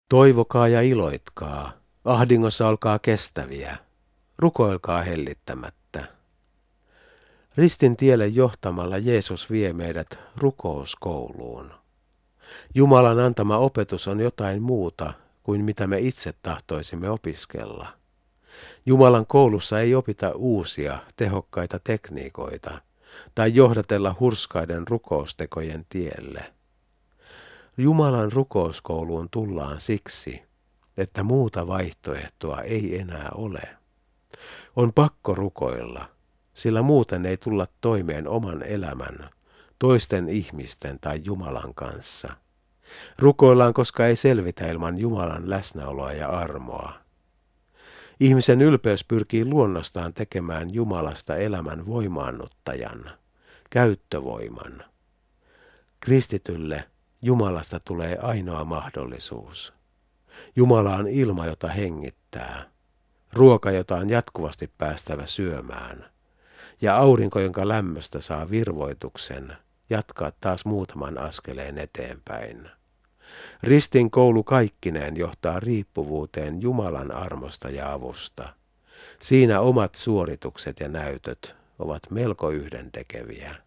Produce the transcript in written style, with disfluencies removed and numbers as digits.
Toivokaa ja iloitkaa, ahdingossa olkaa kestäviä, rukoilkaa hellittämättä. Ristin tielle johtamalla Jeesus vie meidät rukouskouluun. Jumalan antama opetus on jotain muuta kuin mitä me itse tahtoisimme opiskella. Jumalan koulussa ei opita uusia, tehokkaita tekniikoita tai johdatella hurskaiden rukoustekojen tielle. Jumalan rukouskouluun tullaan siksi, että muuta vaihtoehtoa ei enää ole. On pakko rukoilla, sillä muuten ei tulla toimeen oman elämän, toisten ihmisten tai Jumalan kanssa. Rukoillaan, koska ei selvitä ilman Jumalan läsnäoloa ja armoa. Ihmisen ylpeys pyrkii luonnostaan tekemään Jumalasta elämän voimaannuttajan, käyttövoiman. Kristitylle Jumalasta tulee ainoa mahdollisuus. Jumala on ilma, jota hengittää, ruoka, jota on jatkuvasti päästävä syömään, ja aurinko, jonka lämmöstä saa virvoituksen jatkaa taas muutaman askeleen eteenpäin. Ristin koulu kaikkineen johtaa riippuvuuteen Jumalan armosta ja avusta. Siinä omat suoritukset ja näytöt ovat melko yhdentekeviä.